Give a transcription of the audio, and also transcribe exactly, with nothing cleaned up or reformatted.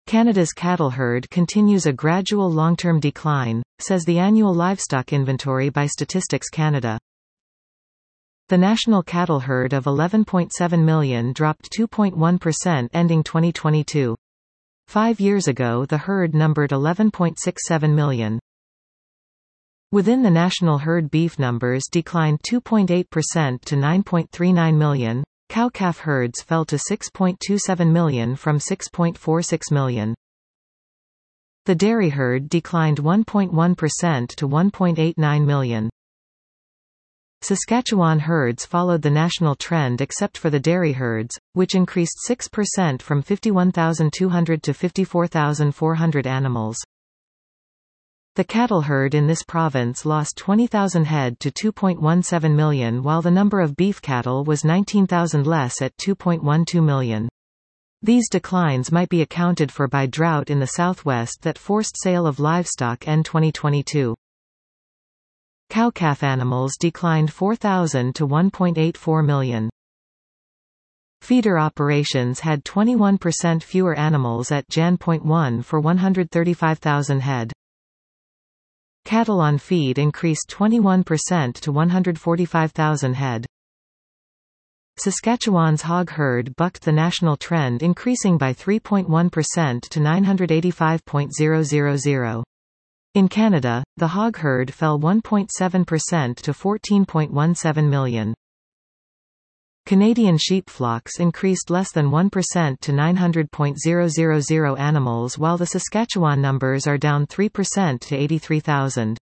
Canada's cattle herd continues a gradual long-term decline, says the annual livestock inventory by Statistics Canada. The national cattle herd of eleven point seven million dropped two point one percent ending twenty twenty-two. Five years ago the herd numbered eleven point six seven million. Within the national herd, beef numbers declined two point eight percent to nine point three nine million. Cow-calf herds fell to six point two seven million from six point four six million. The dairy herd declined one point one percent to one point eight nine million. Saskatchewan herds followed the national trend except for the dairy herds, which increased six percent from fifty-one thousand two hundred to fifty-four thousand four hundred animals. The cattle herd in this province lost twenty thousand head to two point one seven million, while the number of beef cattle was nineteen thousand less at two point one two million. These declines might be accounted for by drought in the southwest that forced sale of livestock in twenty twenty-two. Cow-calf animals declined four thousand to one point eight four million. Feeder operations had twenty-one percent fewer animals at January first for one hundred thirty-five thousand head. Cattle on feed increased twenty-one percent to one hundred forty-five thousand head. Saskatchewan's hog herd bucked the national trend, increasing by three point one percent to nine hundred eighty-five thousand. In Canada, the hog herd fell one point seven percent to fourteen point one seven million. Canadian sheep flocks increased less than one percent to nine hundred thousand animals, while the Saskatchewan numbers are down three percent to eighty-three thousand.